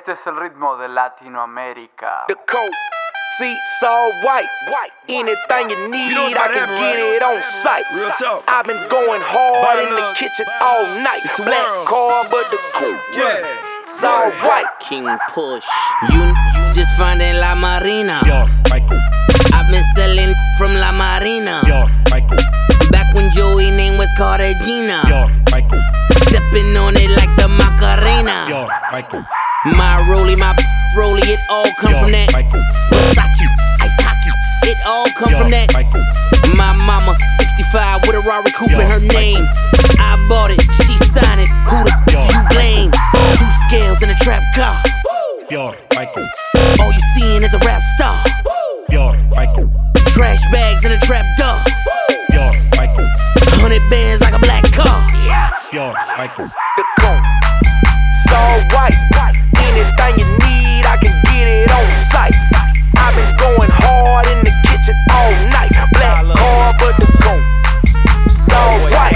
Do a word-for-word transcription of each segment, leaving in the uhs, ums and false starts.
Este es el ritmo de Latinoamérica. The coat seats all white, white. Anything you need, You know I can happen, get right? it on site. Real talk. I've been going hard Buy in the love. kitchen all night. It's the Black world. car, but the coupe, Yeah. it's all white. King Push. You, you just find in La Marina. Yo, Michael. I've been selling from La Marina. Yo, Michael. Back when Joey name was Cartagena. Yo, Michael. Stepping on it like the Macarena. Yo, Michael. My rollie, my rollie, it all come Yo, from that. Michael. Versace, ice hockey, it all come Yo, from that. Michael. My mama, sixty-five with a Rari coupe Yo, in her name. I bought it, she signed it. Who the Yo, f you blame? Two scales in a trap car. Yo, Michael. All you seeing is a rap star. Yo, Michael. Trash bags in a trap door. Yo, Michael. Hundred bands like a black car. Yo, Michael. The coupe, it's all white. Anything you need, I can get it on site. I've been going hard in the kitchen all night. Black car, but the coupe, it's all white.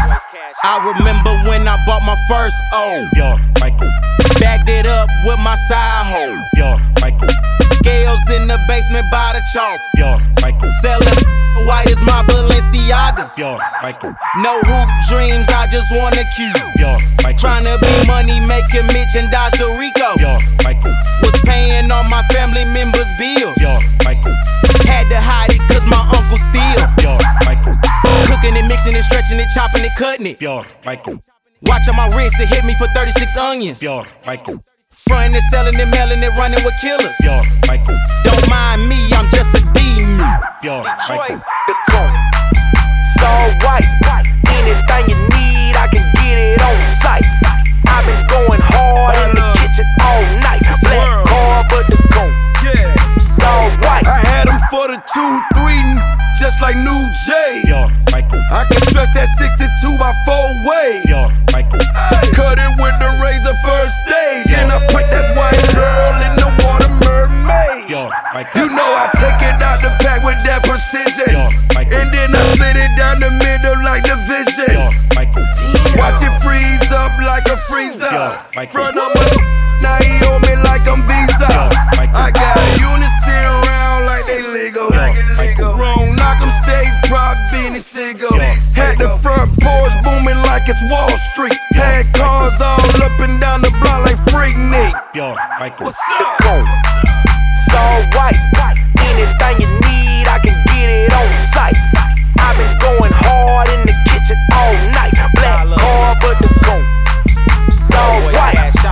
I remember when I bought my first O. Yo, Michael. Bagged it up with my side hoe. Yo, Michael. Scales in the basement by the chalk. Yo, Michael. Selling white as my Balenciagas. Yo, Michael. No hoop dreams, I just wanna cute. Yo, Michael. Tryna be money making Mitch and Dodge the Rico. Yo, Michael. Was paying all my family members' bills. Yo, Michael. Had to hide it cause my uncle steal. Yo, Michael. Cooking it, mixing it, stretching it, chopping it, cutting it. Yo, Michael. Watch on my wrist, it hit me for thirty-six onions. Yo, Michael. Frontin' it, selling it, mailing it, running with killers. Yo, Michael. Don't mind me, I'm just a demon. Yo, Michael. The coupe, it's all white. Anything you need, I can get it on site. I've been going hard in the kitchen all night. Black world. car, but the coupe, Yeah. it's all white. I had them for the two, three, just like New J. Yo, Michael. I can stretch that sixty-two by four ways. Yo, Michael. Ay, cut it with the razor first aid. Then I put that white girl in the water mermaid. Yo, Michael. You know I take it out the pack with that precision. Yo, Michael. And then I split it down the middle like division. Yo, Michael. Watch it freeze up like a freezer. Yo, Michael. Front of my now he owe me like I'm Visa. Yo, Michael. I got unison around like they legal. Yo, Michael. Wrong, knock 'em stay prop, Beanie Siegel. Yo, Had the front porch booming like it's Wall Street. Had cars all up and down the block like Freaknik. Yo, Michael. What's The up? coupe, it's all white. Anything you need, I can get it on site. I've been going hard in the kitchen all night. Black car, but the coupe, it's all white.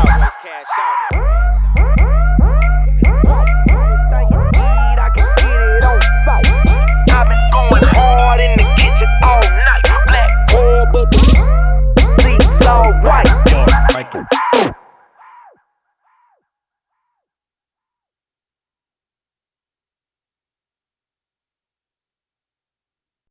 Anything you need, I can get it on site. I've been going hard in the kitchen all night. Black car, but the seats all white. Yo, Michael.